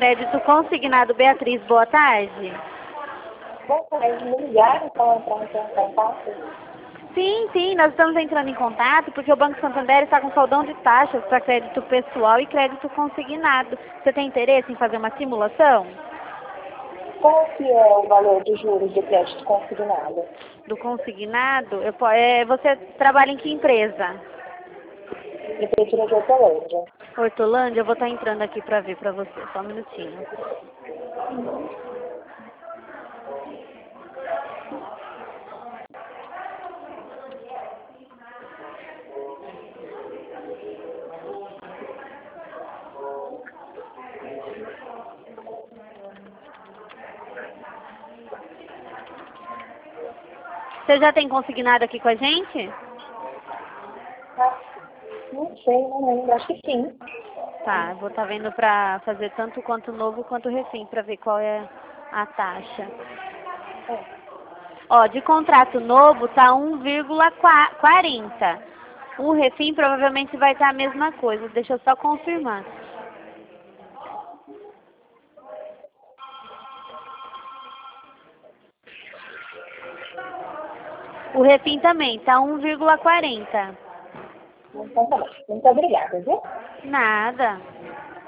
Crédito consignado, Beatriz, boa tarde. Boa tarde, me ligaram para entrar em contato? Sim, nós estamos entrando em contato porque o Banco Santander está com saldão de taxas para crédito pessoal e crédito consignado. Você tem interesse em fazer uma simulação? Qual que é o valor dos juros do crédito consignado? Do consignado, você trabalha em que empresa? Prefeitura de Hortolândia. Hortolândia, eu vou estar entrando aqui para ver para você, só um minutinho. Você já tem consignado aqui com a gente? Ah, não sei, não lembro, acho que sim. Tá, eu vou estar vendo para fazer tanto quanto novo quanto refém para ver qual é a taxa. Ó, de contrato novo tá 1,40. O refém provavelmente vai estar a mesma coisa. Deixa eu só confirmar. O refém também tá 1,40. Então tá bom. Muito obrigada, viu? Nada.